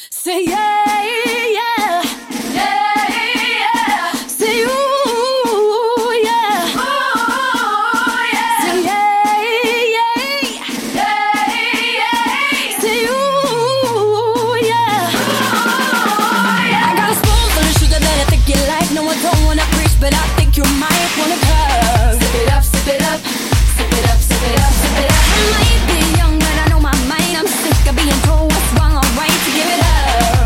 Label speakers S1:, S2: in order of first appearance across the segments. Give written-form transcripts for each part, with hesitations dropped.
S1: Say yeah, yeah, yeah, yeah. Say ooh, yeah, ooh, yeah. Say yeah, yeah, yeah, yeah. Say ooh, yeah, ooh, yeah. I got a spoon full of sugar that I think you like. No, I don't wanna preach, but I think you might wanna curve. Sip it up, sip it up, sip it up, sip it up, sip it up. I might be young, but I know my mind. I'm sick of being told what's wrong or right. To give it up.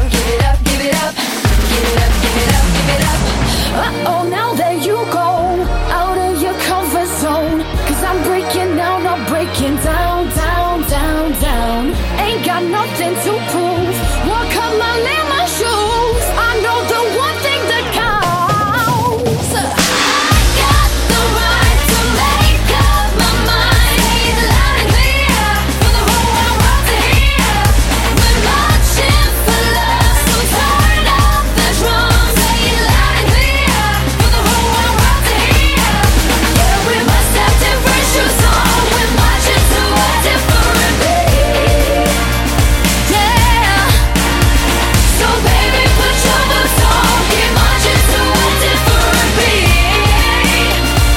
S1: Uh-oh, now there you go, out of your comfort zone. Cause I'm breaking down, I'm breaking down, down, down, down. Ain't got nothing to prove. Walk up my lane, my shoes. I know the one thing that counts. I got the right to make up my mind. Say it loud and clear for the whole wide world to hear. We're marching for love, so turn up the drums. Say it loud and clear for the whole wide world to hear. Yeah, we must have different shoes on. We're marching to a different beat. Yeah. So baby, put your boots on. Keep marching to a different beat.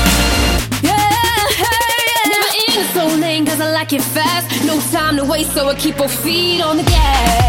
S1: Yeah. Never in a soul lane, cause I like it fast. No time to waste, so I keep our feet on the gas.